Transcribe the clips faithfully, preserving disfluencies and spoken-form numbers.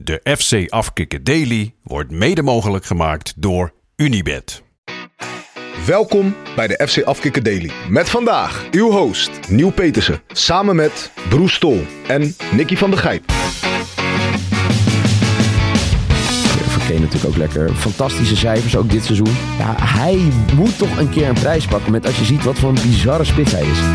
De F C Afkikken Daily wordt mede mogelijk gemaakt door Unibet. Welkom bij de F C Afkikken Daily. Met vandaag uw host Nieuw Petersen. Samen met Broes Stol en Nicky van der Gijp. Kane natuurlijk ook lekker. Fantastische cijfers, ook dit seizoen. Ja, hij moet toch een keer een prijs pakken met als je ziet wat voor een bizarre spits hij is.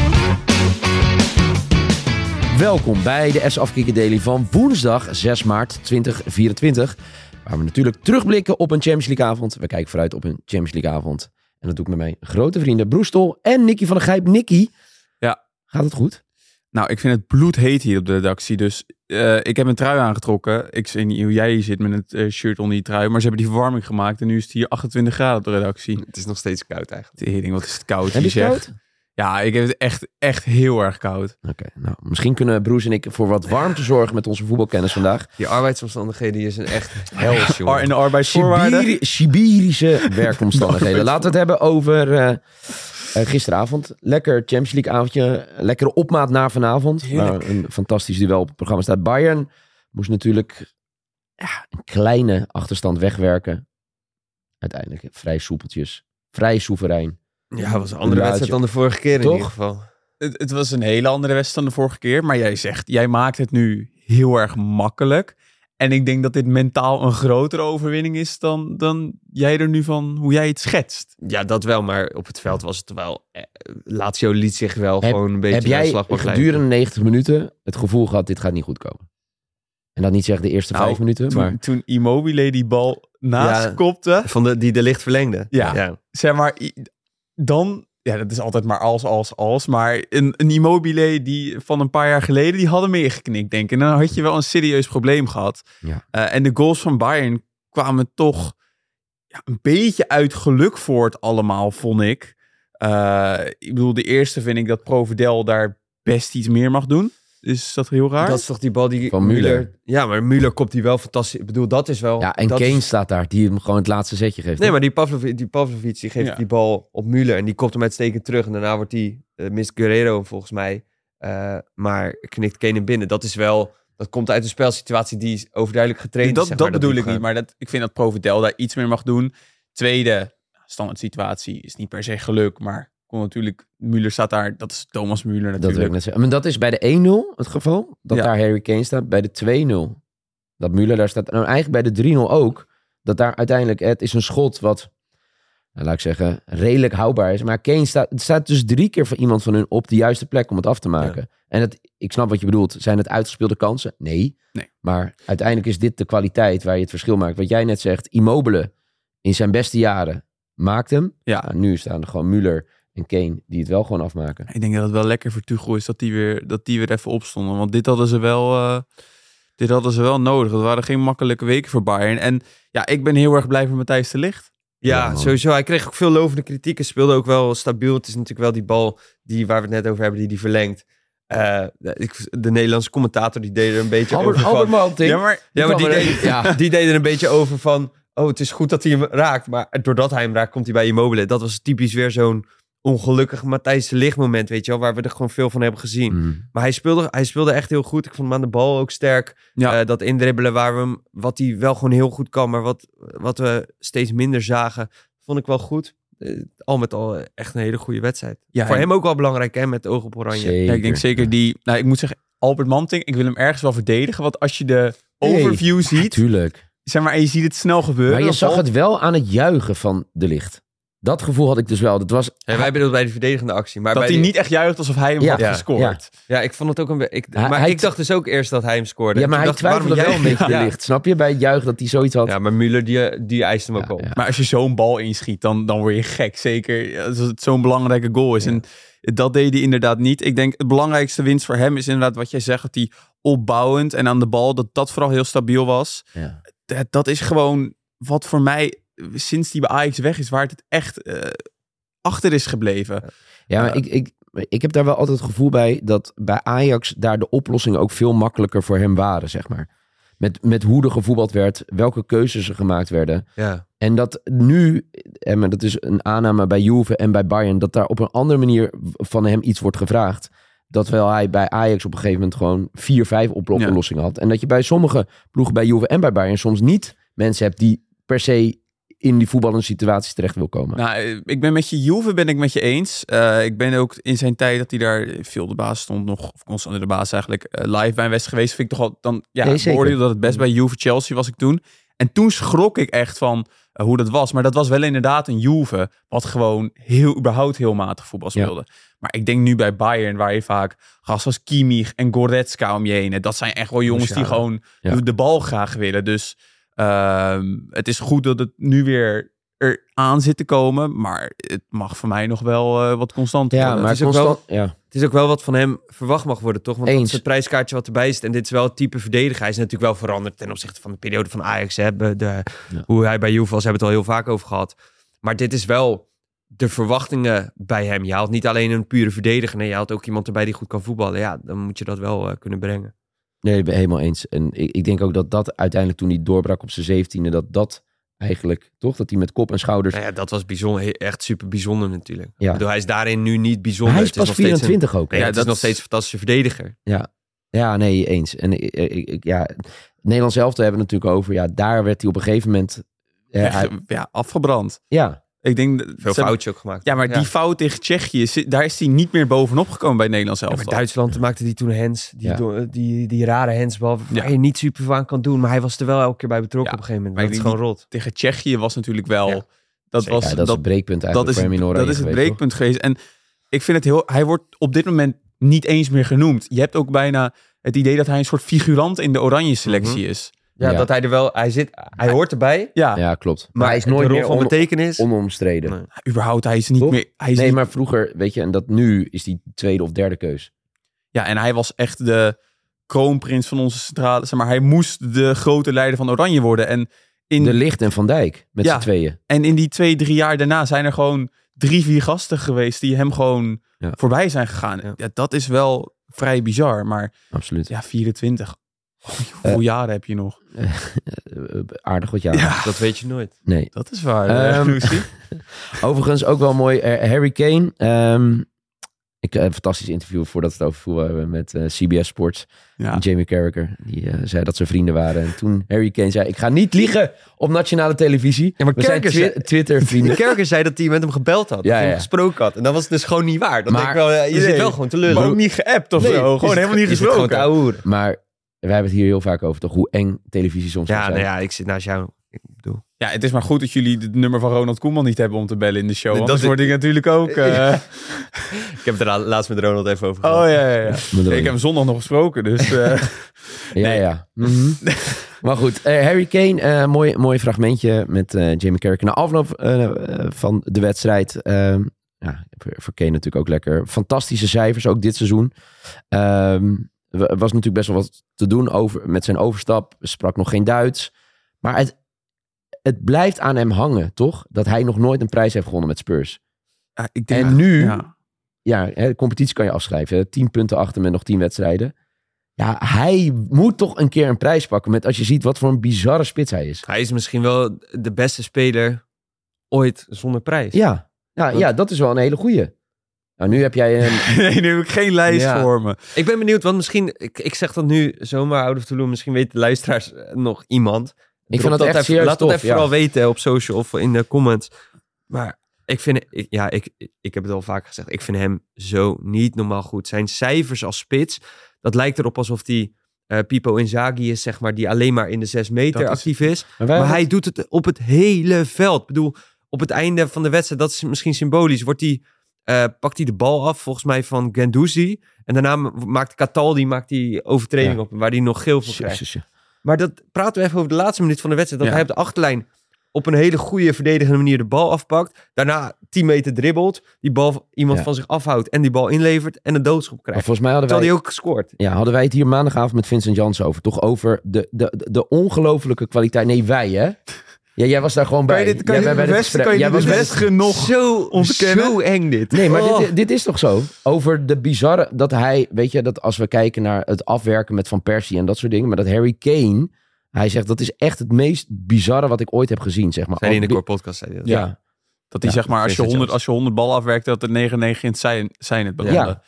Welkom bij de F C Afkikken Daily van woensdag zes maart tweeduizend vierentwintig. Waar we natuurlijk terugblikken op een Champions League avond. We kijken vooruit op een Champions League avond. En dat doe ik met mijn grote vrienden Broes Stol en Nicky van der Gijp. Nicky, ja. Gaat het goed? Nou, ik vind het bloedheet hier op de redactie. Dus uh, ik heb een trui aangetrokken. Ik weet niet hoe jij hier zit met het uh, shirt onder die trui. Maar ze hebben die verwarming gemaakt. En nu is het hier achtentwintig graden op de redactie. Het is nog steeds koud eigenlijk. Tering, wat is het koud. Heb je het koud? Ja, ik heb het echt, echt heel erg koud. Oké, okay, nou, misschien kunnen Broes en ik voor wat warmte zorgen met onze voetbalkennis vandaag. Die arbeidsomstandigheden hier zijn echt hels, jongen. In de arbeidsvoorwaarden. Sibiri- Sibirische werkomstandigheden. Laten we het hebben over uh, uh, gisteravond. Lekker Champions League avondje. Lekkere opmaat naar vanavond. Waar een fantastisch duel op het programma staat. Bayern moest natuurlijk ja, een kleine achterstand wegwerken. Uiteindelijk vrij soepeltjes. Vrij soeverein. Ja, het was een andere wedstrijd dan de vorige keer in Toch? ieder geval. Het, het was een hele andere wedstrijd dan de vorige keer. Maar jij zegt, jij maakt het nu heel erg makkelijk. En ik denk dat dit mentaal een grotere overwinning is dan, dan jij er nu van, hoe jij het schetst. Ja, dat wel. Maar op het veld was het wel... Eh, Lazio liet zich wel heb, gewoon een beetje heb jij slag begrijpen. gedurende negentig minuten het gevoel gehad, dit gaat niet goed komen? En dat niet zeggen de eerste nou, vijf minuten, toen, maar... Toen Immobile die bal naast Ja, kopte. Van de, die de licht verlengde. Ja, ja. Zeg maar, dan... Ja, dat is altijd maar als, als, als. Maar een, een Immobile die van een paar jaar geleden, die hadden meegeknikt, denk ik. En dan had je wel een serieus probleem gehad. Ja. Uh, en de goals van Bayern kwamen toch ja, een beetje uit geluk voort allemaal, vond ik. Uh, ik bedoel, de eerste vind ik dat Provedel daar best iets meer mag doen. Is dat heel raar? Dat is toch die bal die... Van Müller. Ja, maar Müller kopt die wel fantastisch. Ik bedoel, dat is wel... Ja, en dat Kane is... staat daar, die hem gewoon het laatste zetje geeft. Nee, maar die Pavlovic, die, Pavlovic, die geeft Ja. die bal op Müller en die kopt hem uitstekend terug. En daarna wordt die, uh, mist Guerrero volgens mij, uh, maar knikt Kane binnen. Dat is wel, dat komt uit een spelsituatie die is overduidelijk getraind. dat is, zeg dat maar, bedoel dat ik niet, maar dat, ik vind dat Provedel daar iets meer mag doen. Tweede, standaard situatie is niet per se geluk, maar kon natuurlijk, Müller staat daar, dat is Thomas Müller natuurlijk. Dat wil ik net zeggen. Maar dat is bij de één nul het geval, dat Ja. daar Harry Kane staat. Bij de twee nul, dat Müller daar staat. En nou, eigenlijk bij de drie nul ook, dat daar uiteindelijk, het is een schot wat, nou, laat ik zeggen, redelijk houdbaar is. Maar Kane staat, het staat dus drie keer voor iemand van hun op de juiste plek om het af te maken. Ja. En het, ik snap wat je bedoelt. Zijn het uitgespeelde kansen? Nee. nee. Maar uiteindelijk is dit de kwaliteit waar je het verschil maakt. Wat jij net zegt, Immobile in zijn beste jaren maakt hem. Ja. Nou, nu staan er gewoon Müller en Kane die het wel gewoon afmaken. Ik denk dat het wel lekker voor Tuchel is dat die weer, dat die weer even opstonden. Want dit hadden ze wel, uh, dit hadden ze wel nodig. Het waren geen makkelijke weken voor Bayern. En ja, ik ben heel erg blij voor Matthijs de Ligt. Ja, Ja, sowieso. Hij kreeg ook veel lovende kritiek. Hij speelde ook wel stabiel. Het is natuurlijk wel die bal die, waar we het net over hebben, die die verlengt. Uh, ik, de Nederlandse commentator die deed er een beetje Albert, over van... Albert Malting. Ja, maar, Ja, maar die er- deed, ja. die deed er een beetje over van... Oh, het is goed dat hij hem raakt. Maar doordat hij hem raakt, komt hij bij Immobile. Dat was typisch weer zo'n ongelukkig Matthijs de Ligt moment, weet je wel. Waar we er gewoon veel van hebben gezien. Mm. Maar hij speelde, hij speelde echt heel goed. Ik vond hem aan de bal ook sterk. Ja. Uh, dat indribbelen waar we hem... Wat hij wel gewoon heel goed kan. Maar wat, wat we steeds minder zagen, vond ik wel goed. Uh, al met al uh, echt een hele goede wedstrijd. Ja, Voor en- hem ook wel belangrijk, hè, met oog op oranje. Zeker. Ja, ik denk zeker die... Nou, ik moet zeggen, Albert Manting, ik wil hem ergens wel verdedigen. Want als je de overview Nee, ziet, tuurlijk. zeg maar, en je ziet het snel gebeuren. Maar je dan zag valt- het wel aan het juichen van de Licht. Dat gevoel had ik dus wel. Dat was... En wij bedoelden bij de verdedigende actie. Maar dat bij hij die- niet echt juicht alsof hij hem Ja, had ja, gescoord. Ja, ik vond het ook een beetje... Hij- Maar hij- ik dacht dus ook eerst dat hij hem scoorde. Ja, maar Toen hij dacht ik, waarom twijfelde wel een jij- beetje de Ja. Licht. Snap je? Bij het juichen dat hij zoiets had. Ja, maar Müller die, die eist hem ook Ja, op. ja. Maar als je zo'n bal inschiet, dan, dan word je gek. Zeker als het zo'n belangrijke goal is. Ja. En dat deed hij inderdaad niet. Ik denk het belangrijkste winst voor hem is inderdaad wat jij zegt. Dat hij opbouwend en aan de bal, dat dat vooral heel stabiel was. Ja. Dat, dat is gewoon wat voor mij, sinds die bij Ajax weg is, waar het echt uh, achter is gebleven. Ja, maar Uh, ik, ik, ik heb daar wel altijd het gevoel bij dat bij Ajax daar de oplossingen ook veel makkelijker voor hem waren, zeg maar. Met, met hoe er gevoetbald werd, welke keuzes er gemaakt werden. Ja. En dat nu, en dat is een aanname bij Juve en bij Bayern, dat daar op een andere manier van hem iets wordt gevraagd. terwijl hij bij Ajax op een gegeven moment gewoon vier, vijf oplossingen Ja. had. En dat je bij sommige ploegen, bij Juve en bij Bayern, soms niet mensen hebt die per se in die voetballende situaties terecht wil komen. Nou, ik ben met je Juve ben ik met je eens. Uh, ik ben ook in zijn tijd dat hij daar veel de baas stond nog, of constant de baas eigenlijk, uh, live bij een wedstrijd geweest, vind ik toch al, dan ja, Nee, zeker. beoordeel dat het best bij Juve Chelsea was ik toen. En toen schrok ik echt van uh, hoe dat was. Maar dat was wel inderdaad een Juve wat gewoon heel, überhaupt heel matig voetbal speelde. Ja. Maar ik denk nu bij Bayern, waar je vaak gasten als Kimmich en Goretzka om je heen hebt. Dat zijn echt wel jongens die gewoon ja. de, de bal graag willen. Dus uh, het is goed dat het nu weer er aan zit te komen. Maar het mag voor mij nog wel uh, wat constant ja, worden. Maar het, is constant, wel, ja. het is ook wel wat van hem verwacht mag worden, toch? Want Eens. dat is het prijskaartje wat erbij zit. En dit is wel het type verdediger. Hij is natuurlijk wel veranderd ten opzichte van de periode van Ajax. Hè? De, ja. Hoe hij bij Juve was, hebben we het al heel vaak over gehad. Maar dit is wel de verwachtingen bij hem. Je haalt niet alleen een pure verdediger. Nee, je haalt ook iemand erbij die goed kan voetballen. Ja, dan moet je dat wel uh, kunnen brengen. Nee, ik ben helemaal eens. En ik, ik denk ook dat dat uiteindelijk toen hij doorbrak op zijn zeventiende, dat dat eigenlijk, toch? Dat hij met kop en schouders... Nou ja, dat was bijzonder, echt super bijzonder natuurlijk. Ja. Ik bedoel, hij is daarin nu niet bijzonder. Maar hij is het pas is nog vierentwintig steeds een, ook. Nee, Ja, het dat is nog is... steeds een fantastische verdediger. Ja, ja nee, eens. En ik, ik, ja, Nederlands elftal hebben we natuurlijk over. Ja, daar werd hij op een gegeven moment... Echt, hij, ja, afgebrand. Ja. Ik denk, Veel ze, foutjes ook gemaakt. Ja, maar ja. die fout tegen Tsjechië, daar is hij niet meer bovenop gekomen bij Nederlands elftal. Ja, maar Duitsland maakte die toen hands, die, ja. die, die, die rare handsbal, waar ja. je niet super veel aan kan doen. Maar hij was er wel elke keer bij betrokken ja, op een gegeven moment. Maar dat is gewoon rot. Tegen Tsjechië was natuurlijk wel... Ja. Dat, was, ja, dat, dat is het breekpunt eigenlijk dat voor hem in Oranje Dat is het geweest, breekpunt toch? geweest. En ik vind het heel... Hij wordt op dit moment niet eens meer genoemd. Je hebt ook bijna het idee dat hij een soort figurant in de Oranje selectie mm-hmm. is. Ja, ja, dat hij er wel... Hij zit... Hij hoort erbij. Ja, ja klopt. Maar, maar hij is nooit de rol meer van on, betekenis. onomstreden. Nee. Überhaupt, hij is niet toch? meer... Hij is nee, niet... maar vroeger, weet je, en dat nu is die tweede of derde keus. Ja, en hij was echt de kroonprins van onze centrale... Zeg maar, hij moest de grote leider van Oranje worden. En in... De Ligt en Van Dijk, met ja. z'n tweeën. En in die twee, drie jaar daarna zijn er gewoon drie, vier gasten geweest die hem gewoon ja. voorbij zijn gegaan. Ja. Ja, dat is wel vrij bizar, maar... Absoluut. Ja, vierentwintig. Hoeveel uh, jaren heb je nog? Uh, uh, aardig wat jaren. Ja, dat weet je nooit. Nee. Dat is waar. Um, overigens ook wel mooi. Uh, Harry Kane. Um, ik heb uh, een fantastisch interview voordat we het over voetbal hebben met uh, C B S Sports. Ja. Jamie Carragher. Die uh, zei dat ze vrienden waren. En toen Harry Kane zei, ik ga niet liegen op nationale televisie. Ja, maar we zijn twi- Twitter vrienden. Carragher zei dat hij met hem gebeld had. Ja, dat hij ja. hem gesproken had. En dat was dus gewoon niet waar. Dan maar, denk ik wel, je nee, zit wel gewoon teleur. Maar ook niet geappt of nee, zo. Gewoon helemaal niet gesproken. Gewoon maar we hebben het hier heel vaak over, toch? Hoe eng televisie soms ja, zijn. Nou ja, ik zit naast jou. Ik bedoel... Ja, het is maar goed dat jullie het nummer van Ronald Koeman niet hebben om te bellen in de show. Anders is... word ik natuurlijk ook... Uh... ik heb het er laatst met Ronald even over gehad. Oh ja, ja, ja. Ik heb hem zondag nog gesproken, dus... Uh... ja, nee. ja. Mm-hmm. Maar goed, uh, Harry Kane, uh, mooi, mooi fragmentje met uh, Jamie Carragher. Na afloop uh, uh, van de wedstrijd... Uh, ja, voor Kane natuurlijk ook lekker. Fantastische cijfers, ook dit seizoen. Um, er was natuurlijk best wel wat te doen over, met zijn overstap. Sprak nog geen Duits. Maar het, het blijft aan hem hangen, toch? Dat hij nog nooit een prijs heeft gewonnen met Spurs. Ja, ik denk en nu, ja, ja hè, de competitie kan je afschrijven. Tien punten achter met nog tien wedstrijden. Ja, hij moet toch een keer een prijs pakken. Met als je ziet wat voor een bizarre spits hij is. Hij is misschien wel de beste speler ooit zonder prijs. Ja, ja, ja dat is wel een hele goeie. Nou, nu heb jij een... nee, nu heb ik geen lijst ja. voor me. Ik ben benieuwd, want misschien... Ik, ik zeg dat nu zomaar out of the blue. Misschien weten de luisteraars nog iemand. Ik vind dat, dat echt even, Laat tof, dat even ja. vooral weten op social of in de comments. Maar ik vind... Ik, ja, ik, ik heb het al vaak gezegd. Ik vind hem zo niet normaal goed. Zijn cijfers als spits... Dat lijkt erop alsof hij uh, Pipo Inzaghi is, zeg maar... Die alleen maar in de zes meter dat actief is. is. Maar, maar hij doet het op het hele veld. Ik bedoel, op het einde van de wedstrijd... Dat is misschien symbolisch. Wordt hij... Uh, pakt hij de bal af, volgens mij van Guendouzi. En daarna maakt Cataldi maakt die overtreding ja. op, waar hij nog geel voor krijgt. Ja, ja, ja. Maar dat praten we even over de laatste minuut van de wedstrijd. Dat ja. hij op de achterlijn op een hele goede verdedigende manier de bal afpakt. Daarna tien meter dribbelt. Die bal iemand ja. van zich afhoudt en die bal inlevert en een doodschop krijgt. Volgens mij hadden Terwijl wij, hij ook gescoord. Ja, hadden wij het hier maandagavond met Vincent Janssen over. Toch over de, de, de, de ongelofelijke kwaliteit. Nee, wij hè. Ja, jij was daar gewoon bij. Kan je dit, kan jij je dit best, kan je jij dit was best genoeg zo ontkennen? Zo eng dit. Nee, maar oh. dit, dit is toch zo? Over de bizarre... Dat hij, weet je, dat als we kijken naar het afwerken met Van Persie en dat soort dingen. Maar dat Harry Kane, hij zegt dat is echt het meest bizarre wat ik ooit heb gezien, zeg maar. Zijn in de core podcast zei hij dat. Ja. ja. Dat hij ja, zeg maar, als je, honderd, als je honderd bal afwerkt, dat er negenennegentig in het zijn, zijn het belanden. Ja.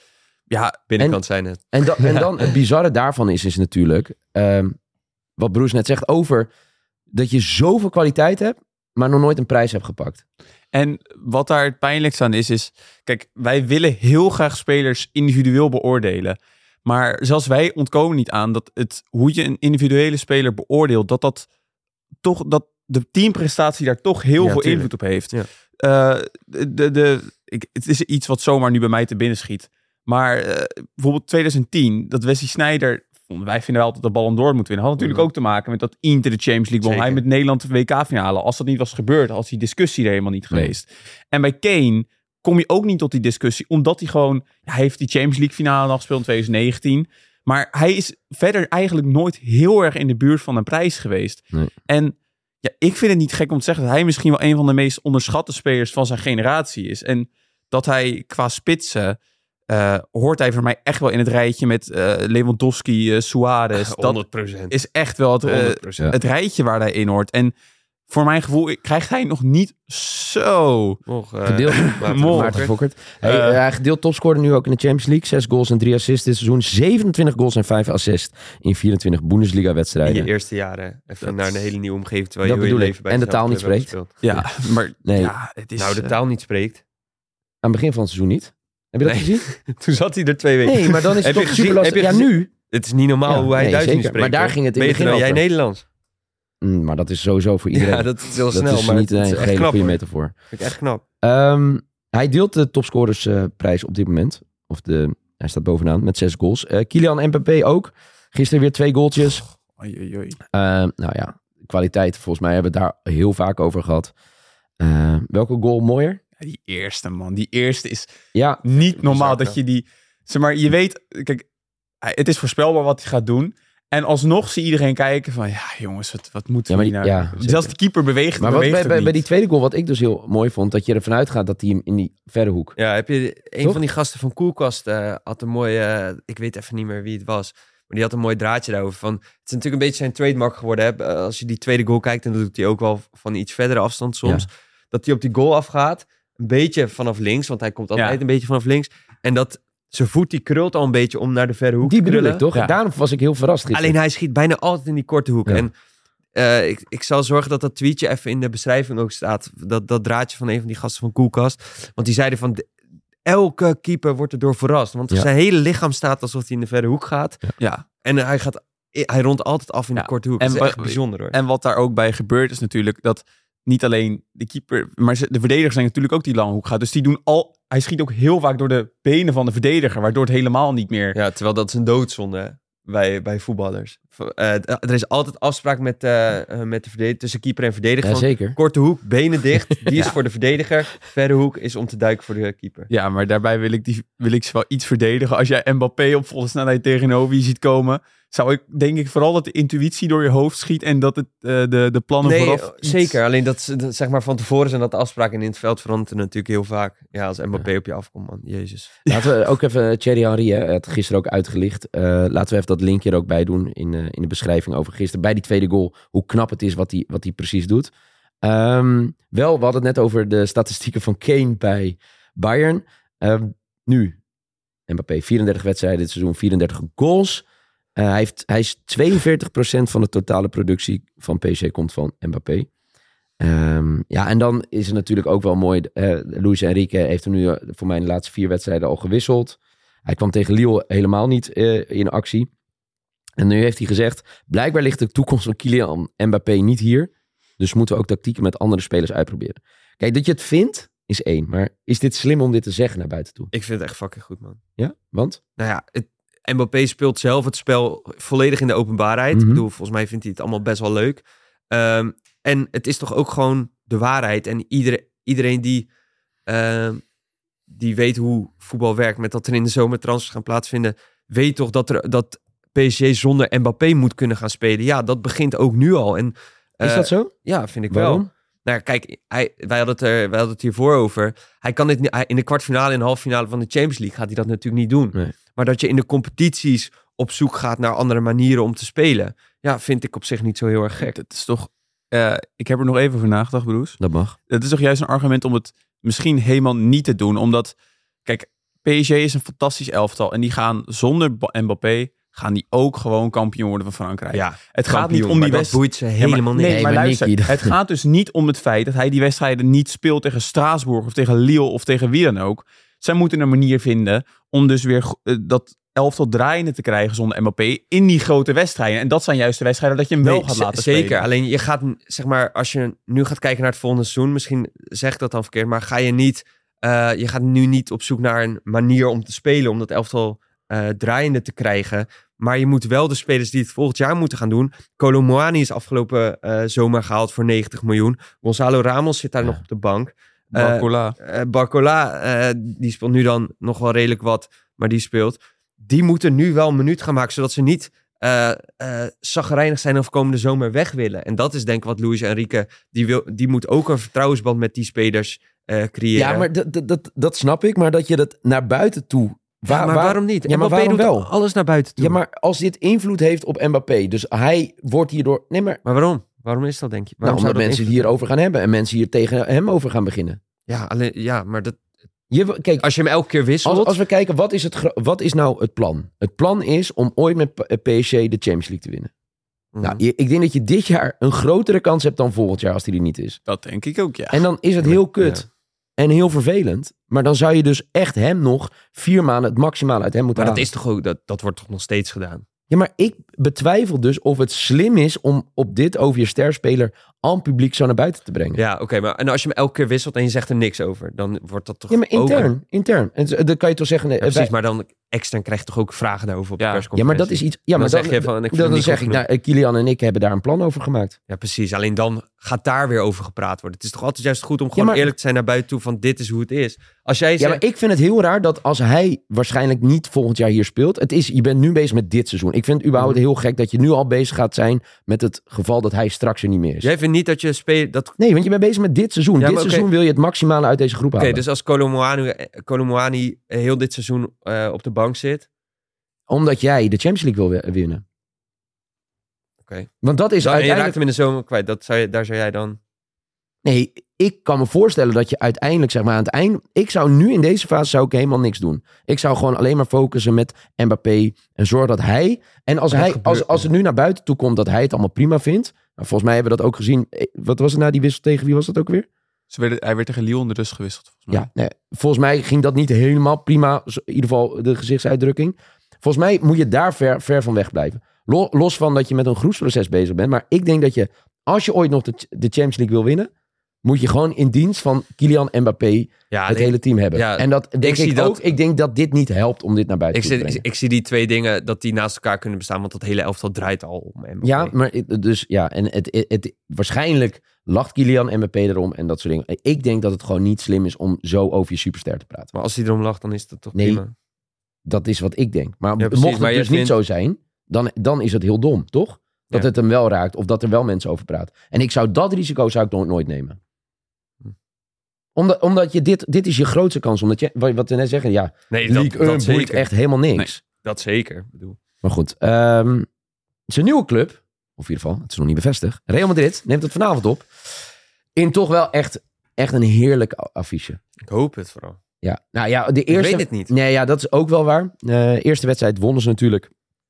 Ja, binnenkant zijn het. En, da- en dan het bizarre daarvan is, is natuurlijk... Um, wat Broes net zegt over... dat je zoveel kwaliteit hebt... maar nog nooit een prijs hebt gepakt. En wat daar het pijnlijkste aan is, is... Kijk, wij willen heel graag spelers individueel beoordelen. Maar zelfs wij ontkomen niet aan dat het... hoe je een individuele speler beoordeelt... dat dat toch... dat de teamprestatie daar toch heel Ja, veel tuurlijk. invloed op heeft. Ja. Uh, de, de, de, ik, het is iets wat zomaar nu bij mij te binnen schiet. Maar uh, bijvoorbeeld twintig tien, dat Wesley Sneijder... wij vinden wel dat de Ballon d'Or moet winnen. Had natuurlijk ook te maken met dat Inter de Champions League won. Zeker. Hij met Nederland de W K-finale. Als dat niet was gebeurd, had die discussie er helemaal niet Nee. geweest. En bij Kane kom je ook niet tot die discussie, omdat hij gewoon... Ja, hij heeft die Champions League finale nog gespeeld in twintig negentien. Maar hij is verder eigenlijk nooit heel erg in de buurt van een prijs geweest. Nee. En ja, ik vind het niet gek om te zeggen dat hij misschien wel een van de meest onderschatte spelers van zijn generatie is. En dat hij qua spitsen... Uh, hoort hij voor mij echt wel in het rijtje met uh, Lewandowski, uh, Suarez. Dat honderd procent. is echt wel het, uh, honderd procent. het rijtje waar hij in hoort. En voor mijn gevoel krijgt hij nog niet zo... Nog, uh, Gedeeld, Maarten Mol. Maarten Fokkert. Hey, Uh, uh, hij gedeeld topscorer nu ook in de Champions League. Zes goals en drie assists dit seizoen. zevenentwintig goals en vijf assists in vierentwintig in Bundesliga-wedstrijden. je eerste jaren. Even Dat- naar een hele nieuwe omgeving. Terwijl Dat je heel je bedoel ik. leven bij En de dezelfde taal niet club hebt spreekt. gespeeld. Ja, maar Nee. ja, het is... Nou, de uh, taal niet spreekt. Aan het begin van het seizoen niet. Heb je dat Nee. gezien? Toen zat hij er twee weken. Nee, maar dan is het Heb toch je gezien- super lastig. heb Ja, je gezien- nu. Het is niet normaal Ja, hoe hij nee, Duits nu zeker. spreekt. Maar daar hoor. ging het in Ben het je begin nou- jij over. Nederlands? Mm, maar dat is sowieso voor iedereen. Ja, dat is heel dat snel. is maar niet het is een echt hele knap, goede hoor. metafoor. Vind ik echt knap. Um, hij deelt de topscorersprijs op dit moment. Of de, hij staat bovenaan met zes goals. Uh, Kylian Mbappé ook. Gisteren weer twee goaltjes. Oei, oei, oei. Uh, nou ja, kwaliteit. Volgens mij hebben we het daar heel vaak over gehad. Uh, welke goal mooier? Ja, die eerste, man. Die eerste is Ja, niet normaal bizar, dat je die... Zeg maar, je weet... Kijk, hij- het is voorspelbaar wat hij gaat doen. En alsnog zie iedereen kijken van... Ja, jongens, wat, wat moeten Ja, we maar hier die- nou... ja, zeker. Zelfs de keeper beweegt, maar wat beweegt bij, ook bij, bij niet. die tweede goal, wat ik dus heel mooi vond, dat je ervan uitgaat dat hij hem in die verre hoek. Ja, heb je een Toch? van die gasten van Koelkast uh, had een mooie, uh, ik weet even niet meer wie het was, maar die had een mooi draadje daarover. Van, het is natuurlijk een beetje zijn trademark geworden. Hè? Uh, Als je die tweede goal kijkt, en dat doet hij ook wel van iets verdere afstand soms. Ja. Dat hij op die goal afgaat, een beetje vanaf links, want hij komt altijd Ja. een beetje vanaf links. En dat zijn voet die krult al een beetje om naar de verre hoek Die te bedoel krullen. ik toch? Ja. Daarom was ik heel verrast gisteren. Alleen hij schiet bijna altijd in die korte hoek. Ja. En uh, ik, ik zal zorgen dat dat tweetje even in de beschrijving ook staat. Dat, dat draadje van een van die gasten van Koelkast. Want die zeiden van... de- elke keeper wordt erdoor verrast. Want Ja. zijn hele lichaam staat alsof hij in de verre hoek gaat. Ja. En hij, gaat, hij rondt altijd af in Ja. de korte hoek. En dat is wa- echt bijzonder hoor. En wat daar ook bij gebeurt is natuurlijk dat niet alleen de keeper, maar ze- de verdedigers zijn natuurlijk ook die lange hoek gaat. Dus die doen al, hij schiet ook heel vaak door de benen van de verdediger, waardoor het helemaal niet meer... Ja, terwijl dat is een doodzonde hè, bij, bij voetballers. Uh, er is altijd afspraak met, uh, uh, met de verdediger, tussen keeper en verdediger. Ja, van, zeker. korte hoek, benen dicht. Die is Ja. voor de verdediger. Verre hoek is om te duiken voor de keeper. Ja, maar daarbij wil ik, die, wil ik ze wel iets verdedigen. Als jij Mbappé op volle snelheid tegenover je ziet komen, zou ik denk ik vooral dat de intuïtie door je hoofd schiet en dat het, uh, de, de plannen Nee, vooraf... iets- zeker. Alleen dat, ze- dat zeg maar van tevoren zijn dat de afspraken in het veld veranderen natuurlijk heel vaak. Ja, als Mbappé op je afkomt, man. Jezus. Laten we ook even Thierry Henry, hè, het gisteren ook uitgelicht. Uh, laten we even dat linkje er ook bij doen in, uh, in de beschrijving over gisteren. Bij die tweede goal, hoe knap het is wat hij wat hij precies doet. Um, wel, we hadden het net over de statistieken van Kane bij Bayern. Um, nu, Mbappé, vierendertig wedstrijden dit seizoen, vierendertig goals. Uh, hij, heeft, hij is tweeënveertig procent van de totale productie van P S G komt van Mbappé. Um, ja, en dan is het natuurlijk ook wel mooi. Uh, Luis Enrique heeft hem nu uh, voor mij in de laatste vier wedstrijden al gewisseld. Hij kwam tegen Lille helemaal niet uh, in actie. En nu heeft hij gezegd, blijkbaar ligt de toekomst van Kylian Mbappé niet hier. Dus moeten we ook tactieken met andere spelers uitproberen. Kijk, dat je het vindt, is één. Maar is dit slim om dit te zeggen naar buiten toe? Ik vind het echt fucking goed, man. Ja, want? Nou ja, het, Mbappé speelt zelf het spel volledig in de openbaarheid. Mm-hmm. Ik bedoel, volgens mij vindt hij het allemaal best wel leuk. Um, en het is toch ook gewoon de waarheid. En iedereen, iedereen die, uh, die weet hoe voetbal werkt, met dat er in de zomer transfers gaan plaatsvinden, weet toch dat, er, dat P S G zonder Mbappé moet kunnen gaan spelen. Ja, dat begint ook nu al. En, uh, is dat zo? Ja, vind ik Waarom? wel. Nou ja, kijk, hij, wij, hadden het er, wij hadden het hiervoor over. Hij kan dit niet, hij, in de kwartfinale en de halve finale van de Champions League gaat hij dat natuurlijk niet doen. Nee. Maar dat je in de competities op zoek gaat naar andere manieren om te spelen, ja, vind ik op zich niet zo heel erg gek. Het is toch... Uh, ik heb er nog even over nagedacht, Broes. Dat mag. Het is toch juist een argument om het misschien helemaal niet te doen. Omdat, kijk, P S G is een fantastisch elftal. En die gaan zonder Mbappé... gaan die ook gewoon kampioen worden van Frankrijk. Ja, het gaat kampioen, niet om die maar dat wedstrijd. boeit ze helemaal Ja, maar, niet. Nee, Nee, maar, maar luister, Nicky, dat- het gaat dus niet om het feit dat hij die wedstrijden niet speelt tegen Straatsburg of tegen Lille of tegen wie dan ook. Zij moeten een manier vinden om dus weer uh, dat elftal draaiende te krijgen zonder Mbappé in die grote wedstrijden. En dat zijn juist de wedstrijden dat je hem wel Nee, gaat z- laten zeker. spelen. Alleen je gaat, zeg maar, als je nu gaat kijken naar het volgende seizoen, misschien zeg ik dat dan verkeerd, maar ga je niet, uh, je gaat nu niet op zoek naar een manier om te spelen, om dat elftal uh, draaiende te krijgen. Maar je moet wel de spelers die het volgend jaar moeten gaan doen. Kolo Muani is afgelopen uh, zomer gehaald voor negentig miljoen. Gonzalo Ramos zit daar Ja. nog op de bank. Barcola. Uh, uh, Barcola, uh, die speelt nu dan nog wel redelijk wat, maar die speelt. Die moeten nu wel een minuut gaan maken, zodat ze niet uh, uh, chagrijnig zijn of komende zomer weg willen. En dat is denk ik wat Luis Enrique, die, wil, die moet ook een vertrouwensband met die spelers uh, creëren. Ja, maar dat, dat, dat, dat snap ik. Maar dat je dat naar buiten toe... Waar, Ja, maar waar- waarom niet? Ja, maar Mbappé waarom doet wel? alles naar buiten toe. Ja, maar als dit invloed heeft op Mbappé... Dus hij wordt hierdoor... Nee, maar... Maar waarom? Waarom is dat, denk je? Nou, Waarom omdat zou dat mensen het invloed hierover gaan hebben. En mensen hier tegen hem over gaan beginnen. hebben? Ja, alleen, ja, maar dat, Je, kijk, als je hem elke keer wisselt... als, als we kijken, wat is, het, gro- wat is nou het plan? Het plan is om ooit met P- P S G de Champions League te winnen. Mhm. Nou, je- ik denk dat je dit jaar een grotere kans hebt dan volgend jaar als die er niet is. Dat denk ik ook, ja. En dan is het heel kut. En heel vervelend. Maar dan zou je dus echt hem nog vier maanden het maximale uit hem moeten Maar dat halen. is toch ook, dat, dat wordt toch nog steeds gedaan? Ja, maar ik betwijfel dus of het slim is om op dit over je sterspeler aan publiek zo naar buiten te brengen. Ja, oké, maar en als je hem elke keer wisselt en je zegt er niks over, dan wordt dat toch Ja, maar ook... intern. Intern. En z- dan kan je toch zeggen... Ja, eh, precies, wij- maar dan extern krijg je toch ook vragen daarover op de Ja. ja, persconferentie? maar dat is iets... Ja, Dan maar zeg dan, je van, ik vind dan, het niet zeg goed ik, genoeg. nou, eh, Kilian en ik hebben daar een plan over gemaakt. Ja, precies. Alleen dan gaat daar weer over gepraat worden. Het is toch altijd juist goed om Ja, gewoon maar- eerlijk te zijn naar buiten toe van dit is hoe het is. Als jij Ja, zegt... maar ik vind het heel raar dat als hij waarschijnlijk niet volgend jaar hier speelt... Het is, je bent nu bezig met dit seizoen. Ik vind het überhaupt Mhm. heel gek dat je nu al bezig gaat zijn... met het geval dat hij straks er niet meer is. Jij vindt niet dat je speelt... Dat... Nee, want je bent bezig met dit seizoen. Ja, dit maar oké. seizoen wil je het maximale uit deze groep Oké, halen. dus als Kolo Muani heel dit seizoen uh, op de bank zit... Omdat jij de Champions League wil wi- winnen. Oké. Want dat is Dan, en je uiteindelijk... raakt hem in de zomer kwijt. Dat zou je, daar zou jij dan... Nee, ik kan me voorstellen dat je uiteindelijk, zeg maar, aan het eind... Ik zou nu in deze fase zou ik helemaal niks doen. Ik zou gewoon alleen maar focussen met Mbappé en zorgen dat hij... En als, Dat hij, gebeurt, als, als ja. het nu naar buiten toe komt dat hij het allemaal prima vindt... Nou, volgens mij hebben we dat ook gezien. Eh, Wat was het na die wissel tegen wie was dat ook weer? Ze werden, hij werd tegen Lille in de rust gewisseld, volgens mij. Ja, nee, volgens mij ging dat niet helemaal prima. zo- In ieder geval de gezichtsuitdrukking. Volgens mij moet je daar ver, ver van weg blijven. Lo- Los van dat je met een groepsproces bezig bent. Maar ik denk dat je, als je ooit nog de, de Champions League wil winnen... moet je gewoon in dienst van Kylian Mbappé Ja, het nee, hele team hebben. Ja, en dat denk ik, zie dat- ook. Ik denk dat dit niet helpt om dit naar buiten ik, te zie, brengen. ik, ik zie die twee dingen, dat die naast elkaar kunnen bestaan. Want dat hele elftal draait al om Mbappé. Ja, maar het- dus ja, en het, het, het- waarschijnlijk lacht Kylian Mbappé erom en dat soort dingen. Ik denk dat het gewoon niet slim is om zo over je superster te praten. Maar als hij erom lacht, dan is dat toch Nee. prima. Dat is wat ik denk. Maar Ja, precies, mocht het maar dus jij niet vindt- zo zijn, dan, dan is het heel dom, toch? Dat Ja. het hem wel raakt of dat er wel mensen over praten. En ik zou dat risico zou ik nooit, nooit nemen. Hm. Omdat, omdat je dit, dit is je grootste kans. Omdat je, wat wat we net zeggen, ja, Nee, dat, League dat een boeit zeker. echt helemaal niks. Dat zeker. Ik bedoel. Maar goed, ehm, het is een nieuwe club. Of in ieder geval, het is nog niet bevestigd. Real Madrid neemt het vanavond op. In toch wel echt, echt een heerlijk a- affiche. Ik hoop het vooral. Ja, nou ja, de eerste... Ik weet het niet. Nee, ja, dat is ook wel waar. De eerste wedstrijd wonnen ze natuurlijk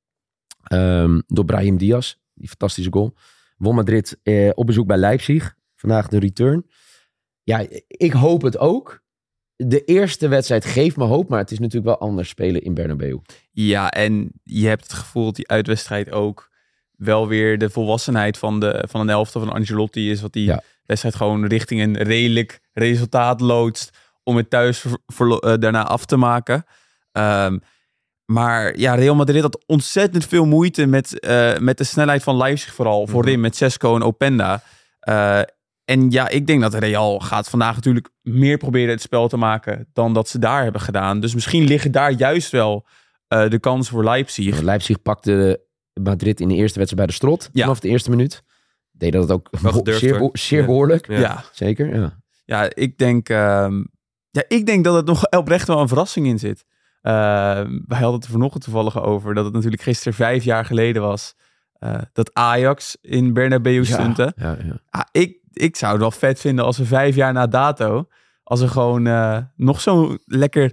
ehm, door Brahim Diaz. Die fantastische goal. Won Madrid eh, op bezoek bij Leipzig. Vandaag de return. Ja, ik hoop het ook. De eerste wedstrijd geeft me hoop, maar het is natuurlijk wel anders spelen in Bernabeu. Ja, en je hebt het gevoel dat die uitwedstrijd ook wel weer de volwassenheid van, de, van een elftal van Ancelotti is. Wat die Ja. wedstrijd gewoon richting een redelijk resultaat loodst om het thuis ver- verlo- eh, daarna af te maken. Ehm, maar ja, Real Madrid had ontzettend veel moeite met, eh, met de snelheid van Leipzig vooral. Voorin met Sesco en Openda. Eh, en ja, ik denk dat Real gaat vandaag natuurlijk meer proberen het spel te maken dan dat ze daar hebben gedaan. Dus misschien liggen daar juist wel uh, de kansen voor Leipzig. Leipzig pakte Madrid in de eerste wedstrijd bij de strot. Ja. Vanaf de eerste minuut. Deed dat ook Wel gedurfd, zeer, hoor. zeer Ja. behoorlijk. Ja. Ja. Zeker, ja. Ja, ik denk, ehm, ja, ik denk dat het nog oprecht wel een verrassing in zit. Uh, wij hadden het er vanochtend toevallig over dat het natuurlijk gisteren vijf jaar geleden was uh, dat Ajax in Bernabeu stunte. Ja, ja. Ah, ik, ik zou het wel vet vinden als we vijf jaar na dato, als er gewoon uh, nog zo'n lekker,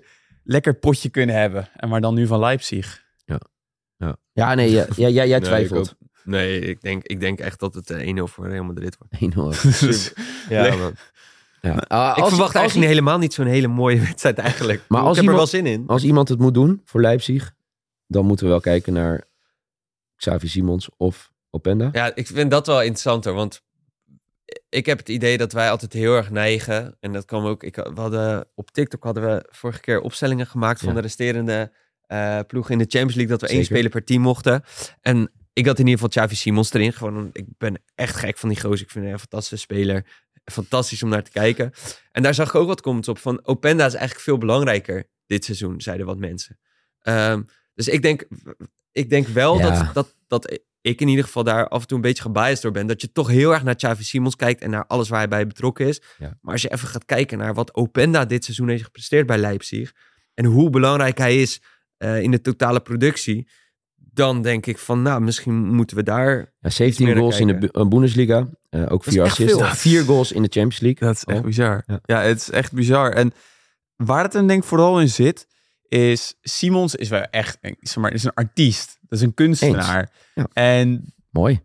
lekker potje kunnen hebben. En maar dan nu van Leipzig. Ja, ja nee, ja, ja, ja, jij Nee, twijfelt. ik ook- Nee, ik denk, ik denk echt dat het eh, één nul voor Real Madrid wordt. één nul. Dus, Ja, man. Ja. Ah, Ik als- verwacht als, eigenlijk helemaal niet zo'n hele mooie wedstrijd eigenlijk. Maar ik als heb er wel iemand- zin in. als iemand het moet doen voor Leipzig, dan moeten we wel kijken naar Xavi Simons of Openda. Ja, ik vind dat wel interessanter, want ik heb het idee dat wij altijd heel erg neigen. En dat kwam ook, ik, we hadden, op TikTok hadden we vorige keer opstellingen gemaakt van Ja. de resterende uh, ploegen in de Champions League, dat we één Zeker. speler per team mochten. En ik had in ieder geval Xavi Simons erin. Gewoon, ik ben echt gek van die gozer. Ik vind hem een fantastische speler. Fantastisch om naar te kijken. En daar zag ik ook wat comments op van Openda is eigenlijk veel belangrijker dit seizoen, zeiden wat mensen. Um, dus ik denk, ik denk wel Ja. dat, dat, dat ik in ieder geval daar af en toe een beetje gebiased door ben. Dat je toch heel erg naar Xavi Simons kijkt en naar alles waar hij bij betrokken is. Ja. Maar als je even gaat kijken naar wat Openda dit seizoen heeft gepresteerd bij Leipzig en hoe belangrijk hij is uh, in de totale productie, dan denk ik van, nou, misschien moeten we daar... Ja, zeventien goals in de Bu- uh, Bundesliga. Uh, ook vier echt assists. veel. Vier goals in de Champions League. dat is echt Oh. bizar. Ja. Ja. het is echt bizar. En waar het dan denk ik vooral in zit, is Simons is wel echt, zeg maar, is een artiest. Dat is een kunstenaar. Ja. En Mooi.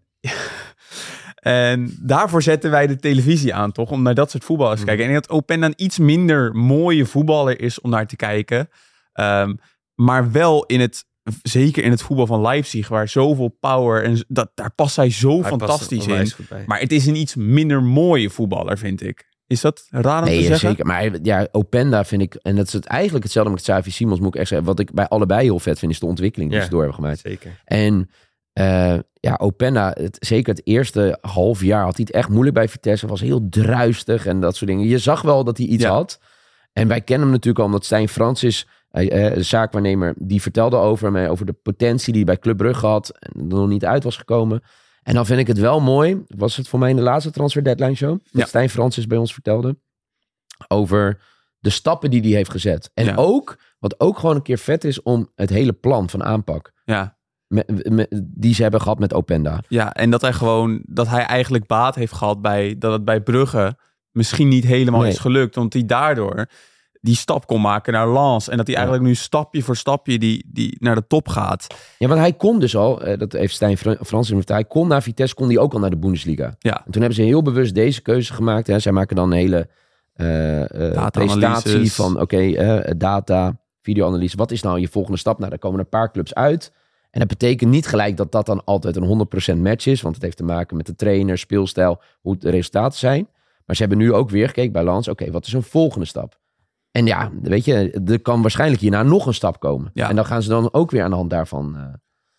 En daarvoor zetten wij de televisie aan, toch? Om naar dat soort voetballers te Mm. kijken. En ik denk dat Openda een iets minder mooie voetballer is om naar te kijken. Um, maar wel in het, zeker in het voetbal van Leipzig, waar zoveel power en dat, daar past hij zo Hij fantastisch past er in. onwijs goed bij. Maar het is een iets minder mooie voetballer, vind ik. Is dat raar om te Nee, zeggen? zeker. Maar ja, Openda vind ik, en dat is het eigenlijk hetzelfde met Xavi Simons, moet ik echt zeggen. Wat ik bij allebei heel vet vind, is de ontwikkeling die Ja. ze door hebben gemaakt. Zeker. En uh, ja, Openda, het, zeker het eerste half jaar had hij het echt moeilijk bij Vitesse. Was heel druistig en dat soort dingen. Je zag wel dat hij iets Ja. had. En wij kennen hem natuurlijk al, omdat Stijn Francis, uh, de zaakwaarnemer, die vertelde over hem, over de potentie die hij bij Club Brugge had en er nog niet uit was gekomen. En dan vind ik het wel mooi, was het voor mij in de laatste transfer deadline show, dat Ja. Stijn Francis bij ons vertelde, over de stappen die hij heeft gezet. En Ja. ook, wat ook gewoon een keer vet is, om het hele plan van aanpak. Ja. Met, met, die ze hebben gehad met Openda. Ja, en dat hij gewoon, dat hij eigenlijk baat heeft gehad bij, dat het bij Brugge misschien niet helemaal Nee. is gelukt. Want hij daardoor die stap kon maken naar Lens. En dat hij Ja. eigenlijk nu stapje voor stapje die, die naar de top gaat. Ja, want hij kon dus al, eh, dat heeft Stijn Fran- Frans in hij kon naar Vitesse, kon hij ook al naar de Bundesliga. Ja. En toen hebben ze heel bewust deze keuze gemaakt. Hè. Zij maken dan een hele eh, eh, Data-analyses. presentatie van, oké, eh, data, videoanalyse. Wat is nou je volgende stap? Nou, daar komen een paar clubs uit. En dat betekent niet gelijk dat dat dan altijd een honderd procent match is. Want het heeft te maken met de trainer, speelstijl, hoe de resultaten zijn. Maar ze hebben nu ook weer gekeken bij Lens. Oké, wat is een volgende stap? En ja, weet je, er kan waarschijnlijk hierna nog een stap komen. Ja. En dan gaan ze dan ook weer aan de hand daarvan uh,